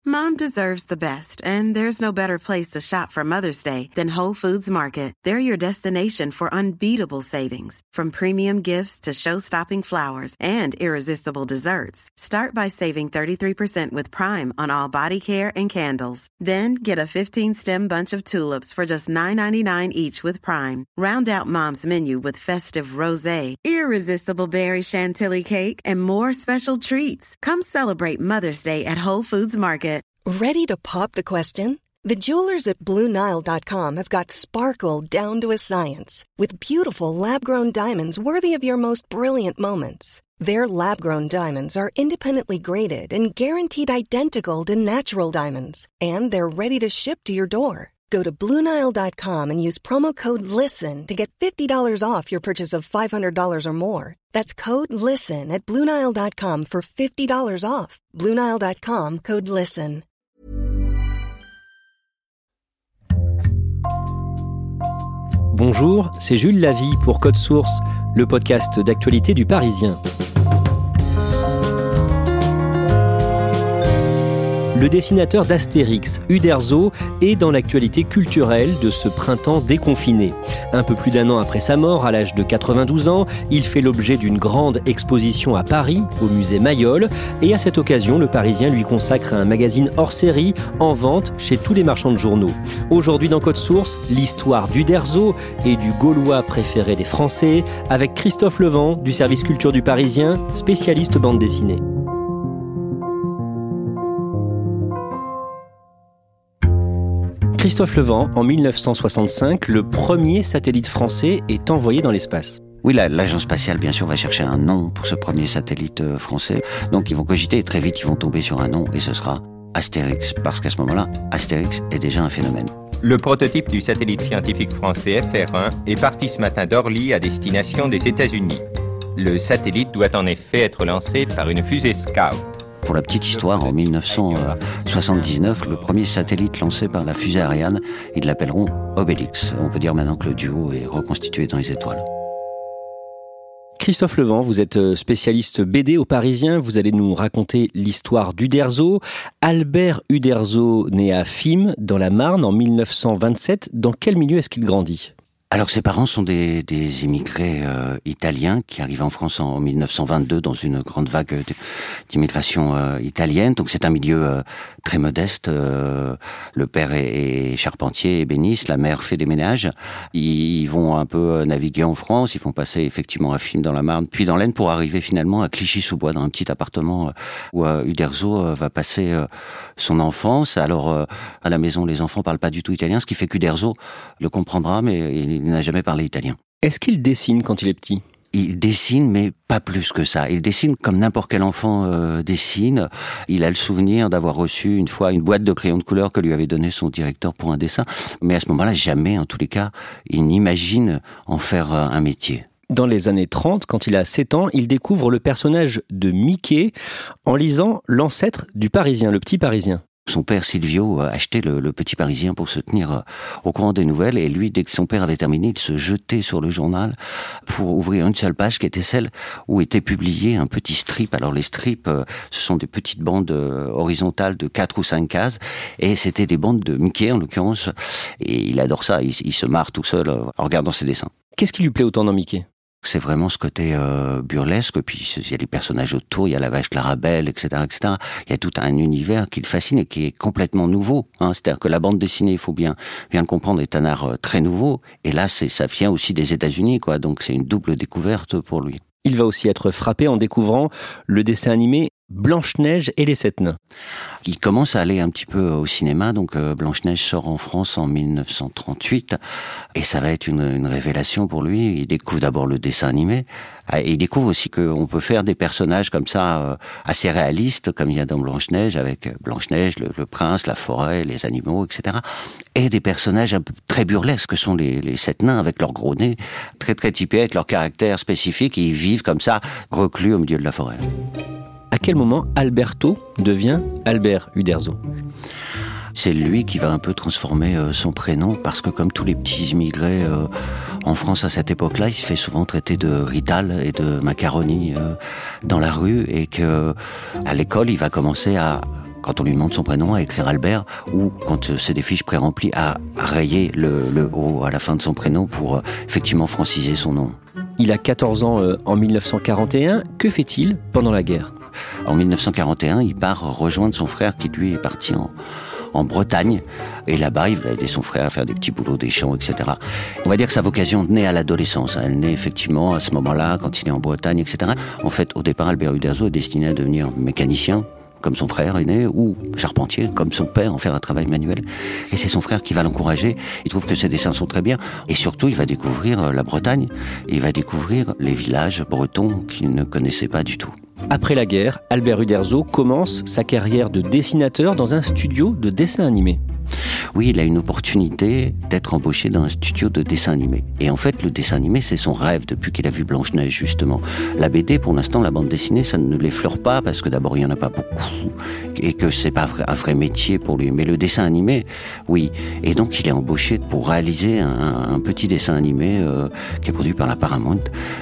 Mom deserves the best, and there's no better place to shop for Mother's Day than Whole Foods Market. They're your destination for unbeatable savings, from premium gifts to show-stopping flowers and irresistible desserts. Start by saving 33% with Prime on all body care and candles. Then get a 15-stem bunch of tulips for just $9.99 each with Prime. Round out Mom's menu with festive rosé, irresistible berry chantilly cake, and more special treats. Come celebrate Mother's Day at Whole Foods Market. Ready to pop the question? The jewelers at BlueNile.com have got sparkle down to a science with beautiful lab-grown diamonds worthy of your most brilliant moments. Their lab-grown diamonds are independently graded and guaranteed identical to natural diamonds, and they're ready to ship to your door. Go to BlueNile.com and use promo code LISTEN to get $50 off your purchase of $500 or more. That's code LISTEN at BlueNile.com for $50 off. BlueNile.com, code LISTEN. Bonjour, c'est Jules Lavie pour Code Source, le podcast d'actualité du Parisien. Le dessinateur d'Astérix, Uderzo, est dans l'actualité culturelle de ce printemps déconfiné. Un peu plus d'un an après sa mort, à l'âge de 92 ans, il fait l'objet d'une grande exposition à Paris, au musée Mayol, et à cette occasion, le Parisien lui consacre un magazine hors série en vente chez tous les marchands de journaux. Aujourd'hui dans Code Source, l'histoire d'Uderzo et du Gaulois préféré des Français, avec Christophe Levent du service culture du Parisien, spécialiste bande dessinée. Christophe Levent, en 1965, le premier satellite français est envoyé dans l'espace. Oui, l'agence spatiale, bien sûr, va chercher un nom pour ce premier satellite français. Donc, ils vont cogiter et très vite, ils vont tomber sur un nom et ce sera Astérix. Parce qu'à ce moment-là, Astérix est déjà un phénomène. Le prototype du satellite scientifique français FR1 est parti ce matin d'Orly à destination des États-Unis. Le satellite doit en effet être lancé par une fusée Scout. Pour la petite histoire, en 1979, le premier satellite lancé par la fusée Ariane, ils l'appelleront Obélix. On peut dire maintenant que le duo est reconstitué dans les étoiles. Christophe Levent, vous êtes spécialiste BD au Parisien. Vous allez nous raconter l'histoire d'Uderzo. Albert Uderzo, né à Fismes, dans la Marne, en 1927. Dans quel milieu est-ce qu'il grandit ? Alors ses parents sont des immigrés italiens qui arrivent en France en 1922 dans une grande vague d'immigration italienne. Donc c'est un milieu très modeste. Le père est charpentier, ébéniste, la mère fait des ménages. Ils vont un peu naviguer en France, ils vont passer effectivement à Fismes dans la Marne, puis dans l'Aisne pour arriver finalement à Clichy-sous-Bois dans un petit appartement où Uderzo va passer son enfance. Alors à la maison les enfants parlent pas du tout italien, ce qui fait qu'Uderzo le comprendra mais il n'a jamais parlé italien. Est-ce qu'il dessine quand il est petit ? Il dessine, mais pas plus que ça. Il dessine comme n'importe quel enfant dessine. Il a le souvenir d'avoir reçu une fois une boîte de crayons de couleur que lui avait donné son directeur pour un dessin. Mais à ce moment-là, jamais, en tous les cas, il n'imagine en faire un métier. Dans les années 30, quand il a 7 ans, il découvre le personnage de Mickey en lisant l'ancêtre du Parisien, le Petit Parisien. Son père Silvio achetait le Petit Parisien pour se tenir au courant des nouvelles et lui, dès que son père avait terminé, il se jetait sur le journal pour ouvrir une seule page qui était celle où était publié un petit strip. Alors les strips, ce sont des petites bandes horizontales de 4 ou 5 cases et c'était des bandes de Mickey en l'occurrence et il adore ça, il se marre tout seul en regardant ses dessins. Qu'est-ce qui lui plaît autant dans Mickey ? C'est vraiment ce côté burlesque, puis il y a les personnages autour, il y a la vache Clarabelle, etc., etc. Il y a tout un univers qui le fascine et qui est complètement nouveau. C'est-à-dire que la bande dessinée, il faut bien le comprendre, est un art très nouveau. Et là, ça vient aussi des États-Unis, quoi. Donc c'est une double découverte pour lui. Il va aussi être frappé en découvrant le dessin animé Blanche-Neige et les 7 nains. Il commence à aller un petit peu au cinéma, donc Blanche-Neige sort en France en 1938, et ça va être une révélation pour lui. Il découvre d'abord le dessin animé, et il découvre aussi qu'on peut faire des personnages comme ça, assez réalistes, comme il y a dans Blanche-Neige, avec Blanche-Neige, le prince, la forêt, les animaux, etc. Et des personnages un peu très burlesques, que sont les 7 nains, avec leurs gros nez, très très typés, avec leur caractère spécifique, et ils vivent comme ça, reclus au milieu de la forêt. À quel moment Alberto devient Albert Uderzo ? C'est lui qui va un peu transformer son prénom parce que comme tous les petits immigrés en France à cette époque-là, il se fait souvent traiter de Rital et de Macaroni dans la rue et que à l'école, il va commencer à quand on lui demande son prénom, à écrire Albert, ou quand c'est des fiches pré-remplies, à rayer le O à la fin de son prénom pour effectivement franciser son nom. Il a 14 ans en 1941. Que fait-il pendant la guerre ? En 1941, il part rejoindre son frère qui lui est parti en Bretagne. Et là-bas, il va aider son frère à faire des petits boulots, des champs, etc. On va dire que sa vocation naît à l'adolescence. Elle naît effectivement à ce moment-là, quand il est en Bretagne, etc. En fait, au départ, Albert Uderzo est destiné à devenir mécanicien, comme son frère aîné, ou charpentier, comme son père, en faire un travail manuel. Et c'est son frère qui va l'encourager. Il trouve que ses dessins sont très bien. Et surtout, il va découvrir la Bretagne. Il va découvrir les villages bretons qu'il ne connaissait pas du tout. Après la guerre, Albert Uderzo commence sa carrière de dessinateur dans un studio de dessin animé. Oui, il a une opportunité d'être embauché dans un studio de dessin animé. Et en fait, le dessin animé, c'est son rêve depuis qu'il a vu Blanche-Neige, justement. La BD, pour l'instant, la bande dessinée, ça ne l'effleure pas, parce que d'abord, il n'y en a pas beaucoup, et que c'est pas un vrai métier pour lui. Mais le dessin animé, oui. Et donc, il est embauché pour réaliser un petit dessin animé qui est produit par la Paramount.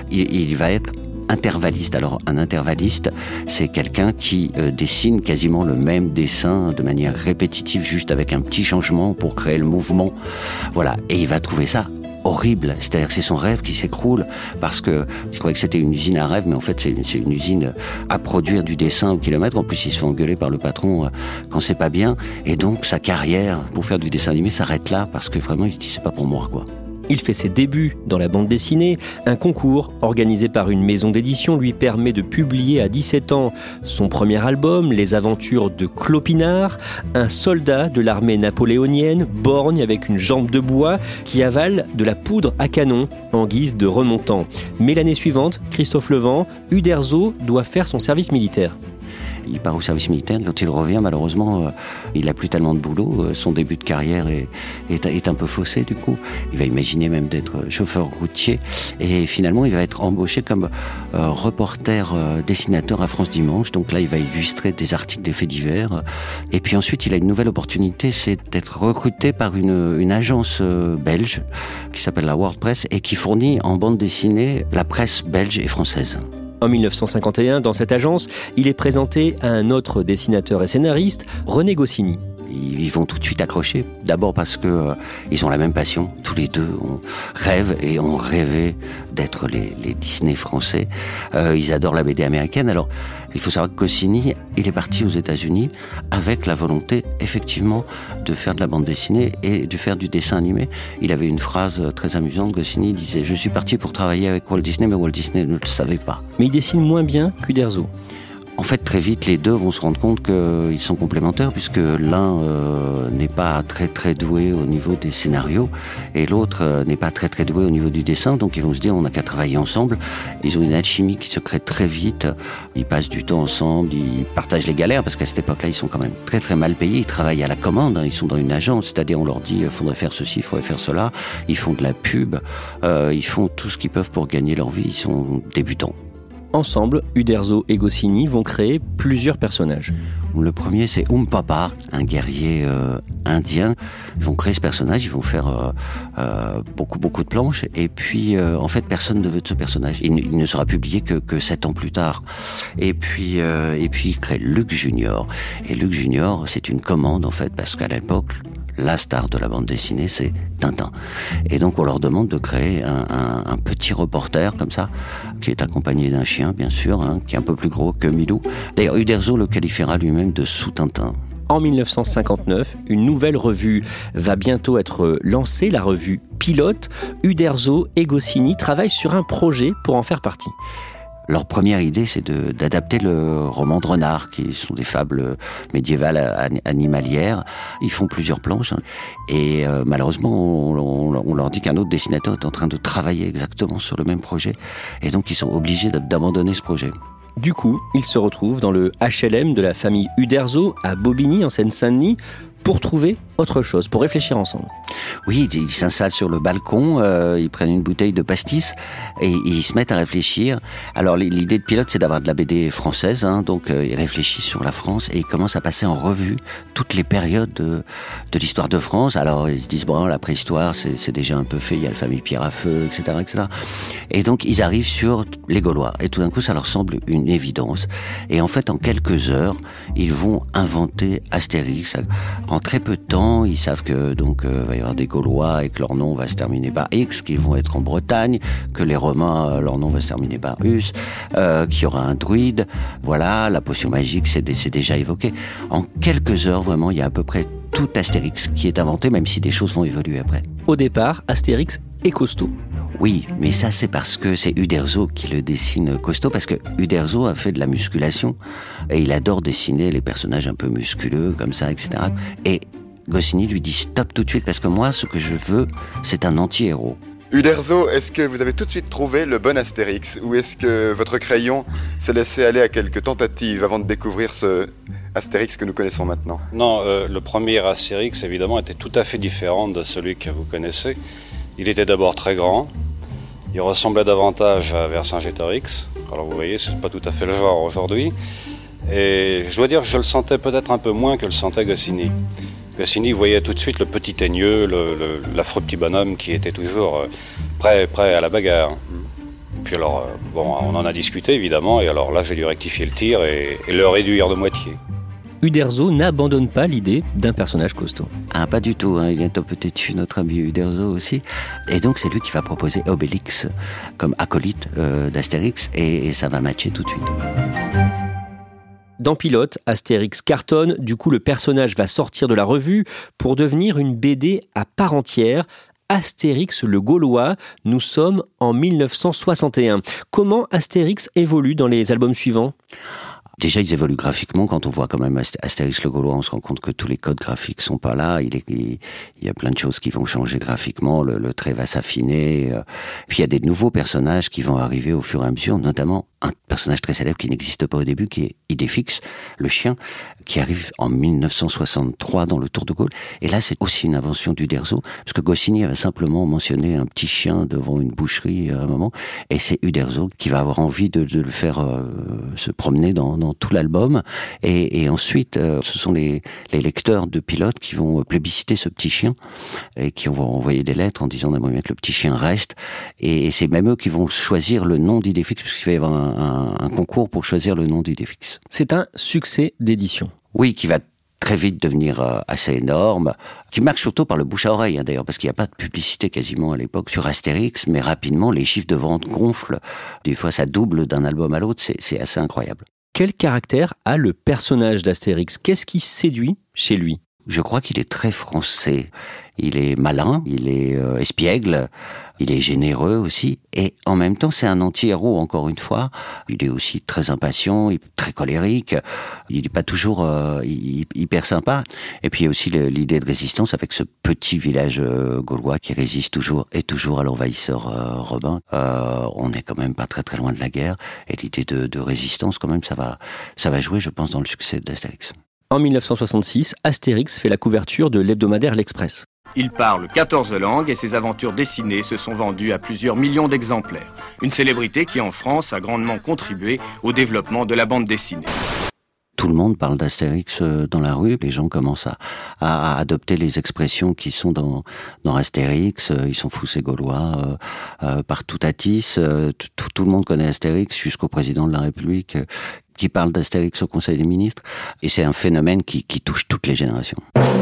Il va être intervalliste. Alors, un intervalliste, c'est quelqu'un qui dessine quasiment le même dessin de manière répétitive, juste avec un petit changement pour créer le mouvement. Voilà. Et il va trouver ça horrible. C'est-à-dire que c'est son rêve qui s'écroule parce que il croyait que c'était une usine à rêve, mais en fait, c'est une usine à produire du dessin au kilomètre. En plus, il se fait engueuler par le patron quand c'est pas bien. Et donc, sa carrière pour faire du dessin animé s'arrête là parce que vraiment, il se dit, c'est pas pour moi, quoi. Il fait ses débuts dans la bande dessinée. Un concours organisé par une maison d'édition lui permet de publier à 17 ans son premier album, Les Aventures de Clopinard, un soldat de l'armée napoléonienne, borgne avec une jambe de bois, qui avale de la poudre à canon en guise de remontant. Mais l'année suivante, Christophe Levent, Uderzo doit faire son service militaire. Il part au service militaire. Quand il revient, malheureusement, il n'a plus tellement de boulot. Son début de carrière est un peu faussé, du coup. Il va imaginer même d'être chauffeur routier. Et finalement, il va être embauché comme reporter, dessinateur à France Dimanche. Donc là, il va illustrer des articles des faits divers. Et puis ensuite, il a une nouvelle opportunité, c'est d'être recruté par une agence belge qui s'appelle la World Press et qui fournit en bande dessinée la presse belge et française. En 1951, dans cette agence, il est présenté à un autre dessinateur et scénariste, René Goscinny. Ils vont tout de suite accrocher. D'abord parce que ils ont la même passion. Tous les deux, on rêve et on rêvait d'être les Disney français. Ils adorent la BD américaine. Alors, il faut savoir que Goscinny, il est parti aux États-Unis avec la volonté, effectivement, de faire de la bande dessinée et de faire du dessin animé. Il avait une phrase très amusante. Goscinny disait « Je suis parti pour travailler avec Walt Disney, mais Walt Disney ne le savait pas. » Mais il dessine moins bien qu'Uderzo. En fait, très vite, les deux vont se rendre compte qu'ils sont complémentaires, puisque l'un n'est pas très très doué au niveau des scénarios, et l'autre n'est pas très très doué au niveau du dessin. Donc ils vont se dire, on n'a qu'à travailler ensemble. Ils ont une alchimie qui se crée très vite. Ils passent du temps ensemble, ils partagent les galères, parce qu'à cette époque-là, ils sont quand même très très mal payés. Ils travaillent à la commande, ils sont dans une agence, c'est-à-dire on leur dit, il faudrait faire ceci, il faudrait faire cela. Ils font de la pub, ils font tout ce qu'ils peuvent pour gagner leur vie. Ils sont débutants. Ensemble, Uderzo et Goscinny vont créer plusieurs personnages. Le premier, c'est Papa, un guerrier indien. Ils vont créer ce personnage, ils vont faire beaucoup de planches. Et puis, en fait, personne ne veut de ce personnage. Il ne sera publié que 7 ans plus tard. Et puis, ils créent Luc Junior. Et Luc Junior, c'est une commande, en fait, parce qu'à l'époque, la star de la bande dessinée, c'est Tintin. Et donc, on leur demande de créer un petit reporter, comme ça, qui est accompagné d'un chien, bien sûr, qui est un peu plus gros que Milou. D'ailleurs, Uderzo le qualifiera lui-même de sous-Tintin. En 1959, une nouvelle revue va bientôt être lancée, la revue Pilote. Uderzo et Goscinny travaillent sur un projet pour en faire partie. Leur première idée, c'est d'adapter le roman de Renard, qui sont des fables médiévales animalières. Ils font plusieurs planches, et malheureusement, on leur dit qu'un autre dessinateur est en train de travailler exactement sur le même projet, et donc ils sont obligés d'abandonner ce projet. Du coup, ils se retrouvent dans le HLM de la famille Uderzo, à Bobigny, en Seine-Saint-Denis, pour trouver autre chose, pour réfléchir ensemble. Oui, ils s'installent sur le balcon, ils prennent une bouteille de pastis et ils se mettent à réfléchir. Alors l'idée de Pilote, c'est d'avoir de la BD française, donc ils réfléchissent sur la France et ils commencent à passer en revue toutes les périodes de l'histoire de France. Alors ils se disent, bon, la préhistoire, c'est déjà un peu fait, il y a la famille Pierre à Feu, etc., etc. Et donc ils arrivent sur les Gaulois et tout d'un coup ça leur semble une évidence. Et en fait, en quelques heures, ils vont inventer Astérix. En très peu de temps, ils savent que donc va y avoir des Gaulois et que leur nom va se terminer par X, qu'ils vont être en Bretagne, que les Romains, leur nom va se terminer par Us, qu'il y aura un druide. Voilà, la potion magique, c'est déjà évoqué. En quelques heures, vraiment, il y a à peu près tout Astérix qui est inventé, même si des choses vont évoluer après. Au départ, Astérix est costaud. Oui, mais ça c'est parce que c'est Uderzo qui le dessine costaud, parce que Uderzo a fait de la musculation et il adore dessiner les personnages un peu musculeux comme ça, etc. Et Goscinny lui dit stop tout de suite, parce que moi ce que je veux c'est un anti-héros. Uderzo, est-ce que vous avez tout de suite trouvé le bon Astérix, ou est-ce que votre crayon s'est laissé aller à quelques tentatives avant de découvrir ce Astérix que nous connaissons maintenant? Non, le premier Astérix évidemment était tout à fait différent de celui que vous connaissez. Il était d'abord très grand, il ressemblait davantage à Vercingétorix, alors vous voyez, c'est pas tout à fait le genre aujourd'hui, et je dois dire que je le sentais peut-être un peu moins que le sentait Goscinny. Goscinny voyait tout de suite le petit teigneux, l'affreux petit bonhomme qui était toujours prêt à la bagarre. Puis alors, bon, on en a discuté évidemment, et alors là j'ai dû rectifier le tir et le réduire de moitié. Uderzo n'abandonne pas l'idée d'un personnage costaud. Ah, pas du tout, il est un peu têtu, notre ami Uderzo aussi. Et donc c'est lui qui va proposer Obélix comme acolyte d'Astérix, et ça va matcher tout de suite. Dans Pilote, Astérix cartonne, du coup le personnage va sortir de la revue pour devenir une BD à part entière. Astérix le Gaulois, nous sommes en 1961. Comment Astérix évolue dans les albums suivants ? Déjà, ils évoluent graphiquement. Quand on voit quand même Astérix le Gaulois, on se rend compte que tous les codes graphiques sont pas là. Il y a plein de choses qui vont changer graphiquement. Le trait va s'affiner. Puis il y a des nouveaux personnages qui vont arriver au fur et à mesure, notamment un personnage très célèbre qui n'existe pas au début, qui est Idéfix, le chien, qui arrive en 1963 dans le Tour de Gaulle. Et là, c'est aussi une invention d'Uderzo, parce que Goscinny avait simplement mentionné un petit chien devant une boucherie à un moment, et c'est Uderzo qui va avoir envie de le faire se promener dans tout l'album. Et ensuite, ce sont les lecteurs de Pilote qui vont plébisciter ce petit chien, et qui vont envoyer des lettres en disant d'abord que le petit chien reste. Et c'est même eux qui vont choisir le nom d'Idéfix, parce qu'il va y avoir un concours pour choisir le nom d'Idéfix. C'est un succès d'édition. Oui, qui va très vite devenir assez énorme, qui marche surtout par le bouche à oreille, d'ailleurs, parce qu'il n'y a pas de publicité quasiment à l'époque sur Astérix, mais rapidement les chiffres de vente gonflent. Des fois ça double d'un album à l'autre, c'est assez incroyable. Quel caractère a le personnage d'Astérix ? Qu'est-ce qui séduit chez lui ? Je crois qu'il est très français. Il est malin, il est espiègle, il est généreux aussi, et en même temps c'est un anti-héros, encore une fois. Il est aussi très impatient, il est très colérique, il n'est pas toujours hyper sympa. Et puis il y a aussi l'idée de résistance avec ce petit village gaulois qui résiste toujours à l'envahisseur romain. On n'est quand même pas très très loin de la guerre, et l'idée de résistance quand même, ça va jouer, je pense, dans le succès d'Astérix. En 1966, Astérix fait la couverture de l'hebdomadaire L'Express. Il parle 14 langues et ses aventures dessinées se sont vendues à plusieurs millions d'exemplaires. Une célébrité qui, en France, a grandement contribué au développement de la bande dessinée. Tout le monde parle d'Astérix dans la rue, les gens commencent à adopter les expressions qui sont dans Astérix, ils sont fous ces Gaulois, partout à Tis, tout le monde connaît Astérix, jusqu'au président de la République qui parle d'Astérix au Conseil des ministres, et c'est un phénomène qui touche toutes les générations.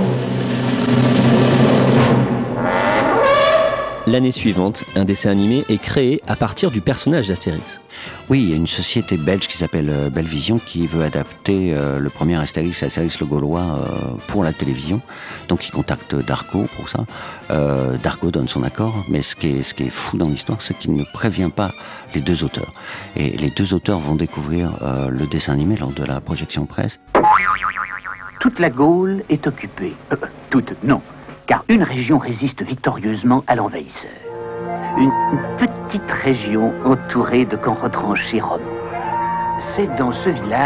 L'année suivante, un dessin animé est créé à partir du personnage d'Astérix. Oui, il y a une société belge qui s'appelle Bellevision qui veut adapter le premier Astérix le Gaulois, pour la télévision. Donc il contacte Dargaud pour ça. Dargaud donne son accord, mais ce qui est fou dans l'histoire, c'est qu'il ne prévient pas les deux auteurs. Et les deux auteurs vont découvrir le dessin animé lors de la projection presse. Toute la Gaule est occupée. Toute, non. Car une région résiste victorieusement à l'envahisseur. Une petite région entourée de camps retranchés romains. C'est dans ce village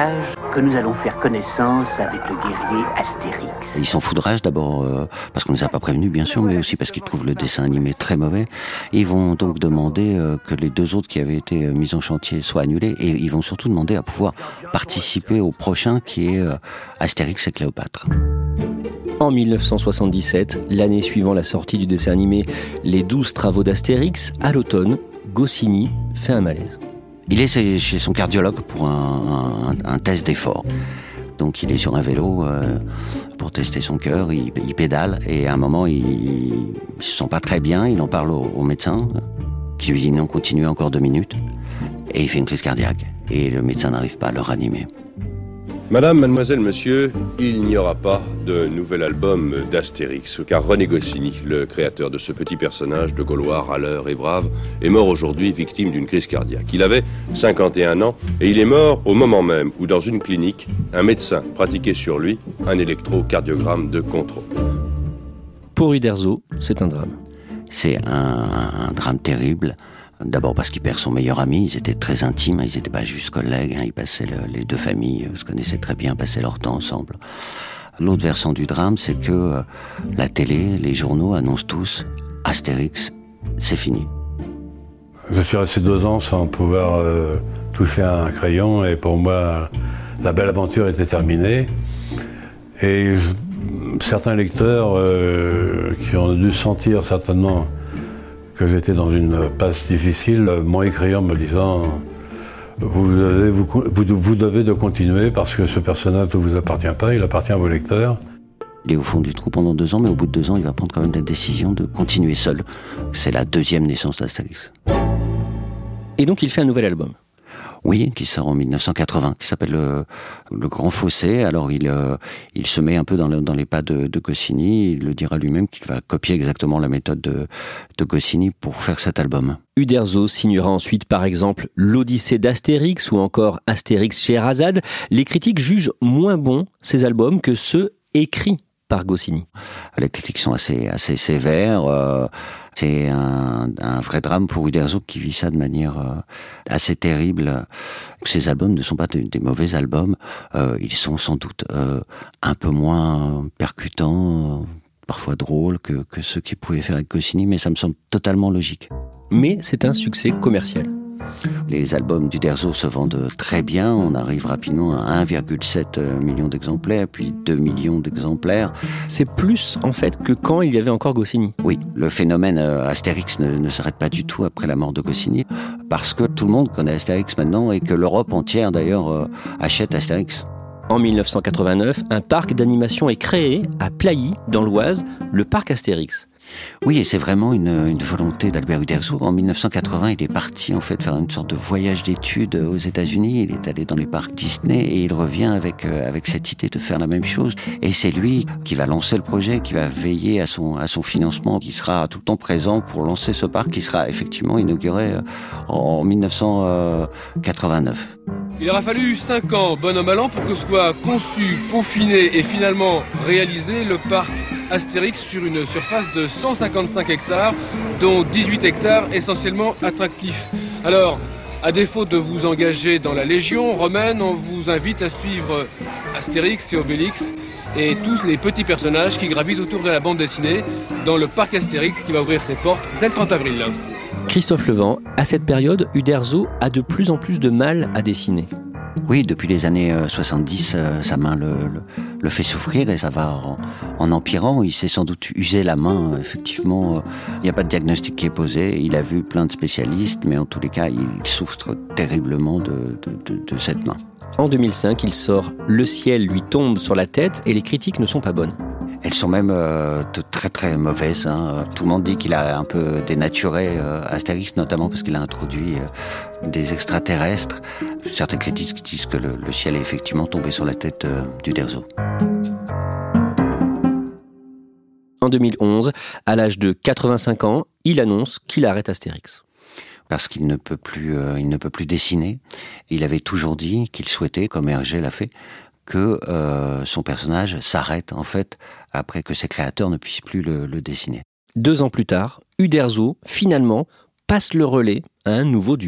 que nous allons faire connaissance avec le guerrier Astérix. Ils s'enfoudragent d'abord parce qu'on ne les a pas prévenus bien sûr, mais aussi parce qu'ils trouvent le dessin animé très mauvais. Ils vont donc demander que les 2 autres qui avaient été mis en chantier soient annulés, et ils vont surtout demander à pouvoir participer au prochain qui est Astérix et Cléopâtre. En 1977, l'année suivant la sortie du dessin animé Les 12 travaux d'Astérix, à l'automne, Goscinny fait un malaise. Il est chez son cardiologue pour un test d'effort. Donc il est sur un vélo pour tester son cœur, il pédale, et à un moment il se sent pas très bien, il en parle au médecin qui lui dit non, continuez encore 2 minutes, et il fait une crise cardiaque, et le médecin n'arrive pas à le ranimer. Madame, mademoiselle, monsieur, il n'y aura pas de nouvel album d'Astérix, car René Goscinny, le créateur de ce petit personnage de Gaulois râleur et brave, est mort aujourd'hui victime d'une crise cardiaque. Il avait 51 ans et il est mort au moment même où, dans une clinique, un médecin pratiquait sur lui un électrocardiogramme de contrôle. Pour Uderzo, c'est un drame. C'est un drame terrible. D'abord parce qu'il perd son meilleur ami, ils étaient très intimes, ils n'étaient pas juste collègues, ils passaient les 2 familles, se connaissaient très bien, passaient leur temps ensemble. L'autre versant du drame, c'est que la télé, les journaux annoncent tous Astérix, c'est fini. Je suis resté 2 ans sans pouvoir toucher un crayon, et pour moi, la belle aventure était terminée. Et certains lecteurs qui ont dû sentir certainement que j'étais dans une passe difficile, m'ont écrit en me disant vous devez de continuer parce que ce personnage ne vous appartient pas, il appartient à vos lecteurs. Il est au fond du trou pendant 2 ans, mais au bout de 2 ans, il va prendre quand même la décision de continuer seul. C'est la 2e naissance d'Astérix. Et donc il fait un nouvel album. Oui, qui sort en 1980, qui s'appelle le Grand Fossé. Alors il se met un peu dans les pas de Goscinny. Il le dira lui-même qu'il va copier exactement la méthode de Goscinny pour faire cet album. Uderzo signera ensuite par exemple l'Odyssée d'Astérix ou encore Astérix Scheherazade. Les critiques jugent moins bons ces albums que ceux écrits par Goscinny. Les critiques sont assez sévères. C'est un vrai drame pour Uderzo qui vit ça de manière assez terrible. Ces albums ne sont pas des mauvais albums. Ils sont sans doute un peu moins percutants, parfois drôles que ceux qu'il pouvait faire avec Goscinny, mais ça me semble totalement logique. Mais c'est un succès commercial. Les albums d'Uderzo se vendent très bien. On arrive rapidement à 1,7 million d'exemplaires, puis 2 millions d'exemplaires. C'est plus, en fait, que quand il y avait encore Goscinny. Oui, le phénomène Astérix ne s'arrête pas du tout après la mort de Goscinny, parce que tout le monde connaît Astérix maintenant, et que l'Europe entière, d'ailleurs, achète Astérix. En 1989, un parc d'animation est créé à Plailly, dans l'Oise, le parc Astérix. Oui, et c'est vraiment une volonté d'Albert Uderzo. En 1980, il est parti en fait faire une sorte de voyage d'études aux États-Unis. Il est allé dans les parcs Disney et il revient avec cette idée de faire la même chose. Et c'est lui qui va lancer le projet, qui va veiller à son financement, qui sera tout le temps présent pour lancer ce parc qui sera effectivement inauguré en 1989. Il aura fallu 5 ans, bon an mal an, pour que soit conçu, peaufiné et finalement réalisé le parc Astérix sur une surface de 155 hectares, dont 18 hectares essentiellement attractifs. Alors, à défaut de vous engager dans la Légion romaine, on vous invite à suivre Astérix et Obélix et tous les petits personnages qui gravitent autour de la bande dessinée dans le parc Astérix qui va ouvrir ses portes dès le 30 avril. Christophe Levent, à cette période, Uderzo a de plus en plus de mal à dessiner. Oui, depuis les années 70, sa main le fait souffrir et ça va en empirant. Il s'est sans doute usé la main, effectivement. Il n'y a pas de diagnostic qui est posé. Il a vu plein de spécialistes, mais en tous les cas, il souffre terriblement de cette main. En 2005, il sort « Le ciel lui tombe sur la tête » et les critiques ne sont pas bonnes. Elles sont même très très mauvaises. Tout le monde dit qu'il a un peu dénaturé Astérix, notamment parce qu'il a introduit des extraterrestres. Certains critiques disent que le ciel est effectivement tombé sur la tête d'Uderzo. En 2011, à l'âge de 85 ans, il annonce qu'il arrête Astérix. Parce qu'il ne peut plus dessiner. Il avait toujours dit qu'il souhaitait, comme Hergé l'a fait, que son personnage s'arrête en fait après que ses créateurs ne puissent plus le dessiner. 2 ans plus tard, Uderzo, finalement, passe le relais à un nouveau duo.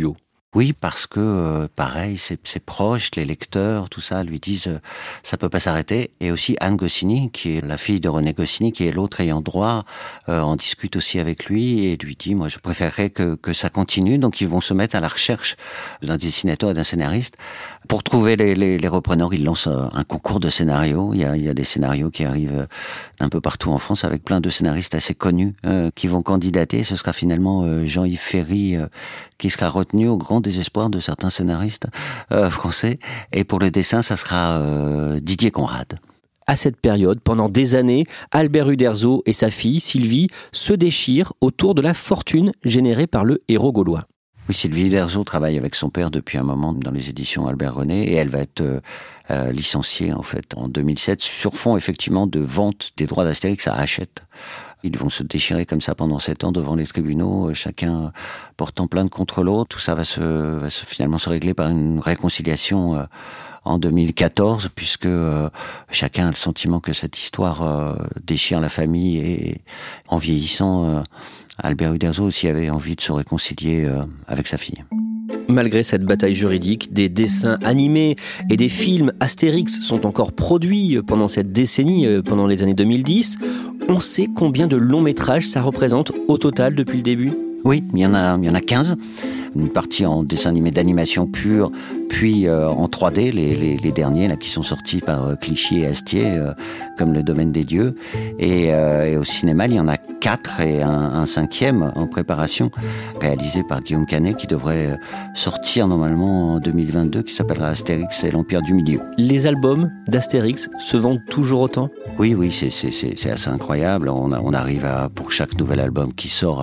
Oui, parce que, pareil, c'est proche, les lecteurs, tout ça, lui disent ça peut pas s'arrêter. Et aussi Anne Goscinny, qui est la fille de René Goscinny, qui est l'autre ayant droit, en discute aussi avec lui et lui dit, moi, je préférerais que ça continue. Donc, ils vont se mettre à la recherche d'un dessinateur et d'un scénariste. Pour trouver les repreneurs, ils lancent un concours de scénarios. Il y a des scénarios qui arrivent d'un peu partout en France avec plein de scénaristes assez connus qui vont candidater. Ce sera finalement Jean-Yves Ferry qui sera retenu au grand désespoir de certains scénaristes français. Et pour le dessin, ça sera Didier Conrad. À cette période, pendant des années, Albert Uderzo et sa fille, Sylvie, se déchirent autour de la fortune générée par le héros gaulois. Oui, Sylvie Uderzo travaille avec son père depuis un moment dans les éditions Albert René et elle va être licenciée en fait en 2007 sur fond effectivement de vente des droits d'Astérix à Hachette. Ils vont se déchirer comme ça pendant 7 ans devant les tribunaux, chacun portant plainte contre l'autre. Tout ça va finalement se régler par une réconciliation en 2014, puisque chacun a le sentiment que cette histoire déchire la famille et en vieillissant, Albert Uderzo aussi avait envie de se réconcilier avec sa fille. Malgré cette bataille juridique, des dessins animés et des films Astérix sont encore produits pendant cette décennie, pendant les années 2010. On sait combien de longs métrages ça représente au total depuis le début ? Oui, il y en a 15. Une partie en dessin animé d'animation pure, puis en 3D, les derniers là qui sont sortis par Clichy et Astier, comme Le Domaine des Dieux. Et au cinéma, il y en a 4 et un 5e en préparation, réalisé par Guillaume Canet, qui devrait sortir normalement en 2022, qui s'appellera Astérix et l'Empire du Milieu. Les albums d'Astérix se vendent toujours autant ? Oui, c'est assez incroyable. On arrive pour chaque nouvel album qui sort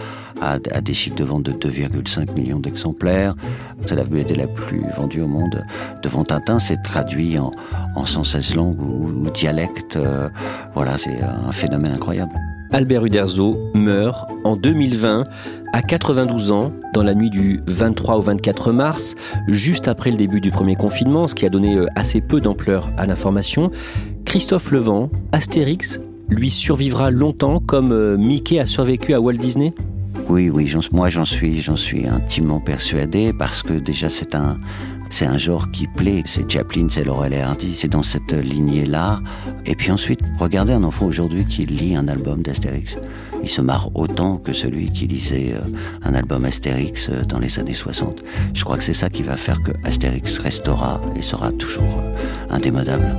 à des chiffres de vente de 2,5 millions d'exemplaires. C'est la BD la plus vendue au monde. Devant Tintin, c'est traduit en 116 langues ou dialectes. Voilà, c'est un phénomène incroyable. Albert Uderzo meurt en 2020 à 92 ans, dans la nuit du 23 au 24 mars, juste après le début du premier confinement, ce qui a donné assez peu d'ampleur à l'information. Christophe Levent, Astérix, lui survivra longtemps comme Mickey a survécu à Walt Disney ? Oui, moi j'en suis intimement persuadé parce que déjà c'est un genre qui plaît. C'est Chaplin, c'est Laurel et Hardy, c'est dans cette lignée-là. Et puis ensuite, regardez un enfant aujourd'hui qui lit un album d'Astérix. Il se marre autant que celui qui lisait un album Astérix dans les années 60. Je crois que c'est ça qui va faire que Astérix restera et sera toujours indémodable.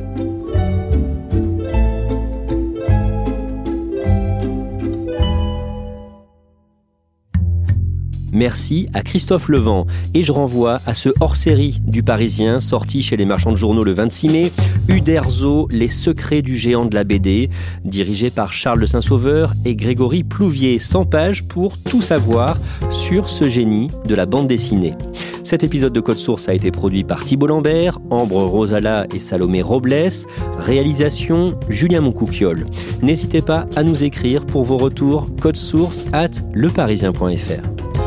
Merci à Christophe Levent. Et je renvoie à ce hors-série du Parisien, sorti chez les marchands de journaux le 26 mai, Uderzo, les secrets du géant de la BD, dirigé par Charles de Saint-Sauveur et Grégory Plouvier. 100 pages pour tout savoir sur ce génie de la bande dessinée. Cet épisode de Code Source a été produit par Thibault Lambert, Ambre Rosala et Salomé Robles. Réalisation, Julien Moncouquiol. N'hésitez pas à nous écrire pour vos retours codesource@leparisien.fr.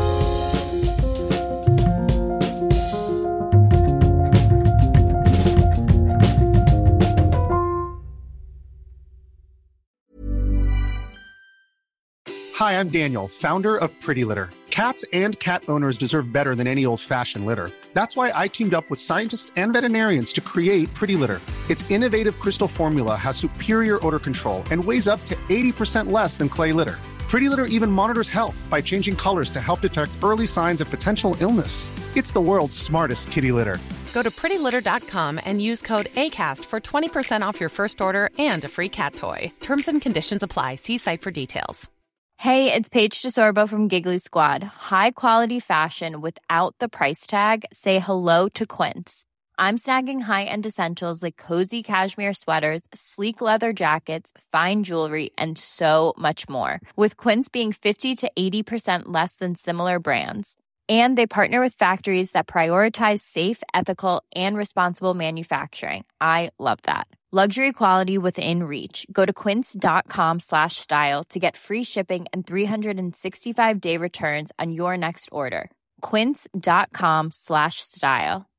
Hi, I'm Daniel, founder of Pretty Litter. Cats and cat owners deserve better than any old-fashioned litter. That's why I teamed up with scientists and veterinarians to create Pretty Litter. Its innovative crystal formula has superior odor control and weighs up to 80% less than clay litter. Pretty Litter even monitors health by changing colors to help detect early signs of potential illness. It's the world's smartest kitty litter. Go to prettylitter.com and use code ACAST for 20% off your first order and a free cat toy. Terms and conditions apply. See site for details. Hey, it's Paige DeSorbo from Giggly Squad. High quality fashion without the price tag. Say hello to Quince. I'm snagging high-end essentials like cozy cashmere sweaters, sleek leather jackets, fine jewelry, and so much more. With Quince being 50 to 80% less than similar brands. And they partner with factories that prioritize safe, ethical, and responsible manufacturing. I love that. Luxury quality within reach. Go to quince.com/style to get free shipping and 365-day returns on your next order. Quince.com/style.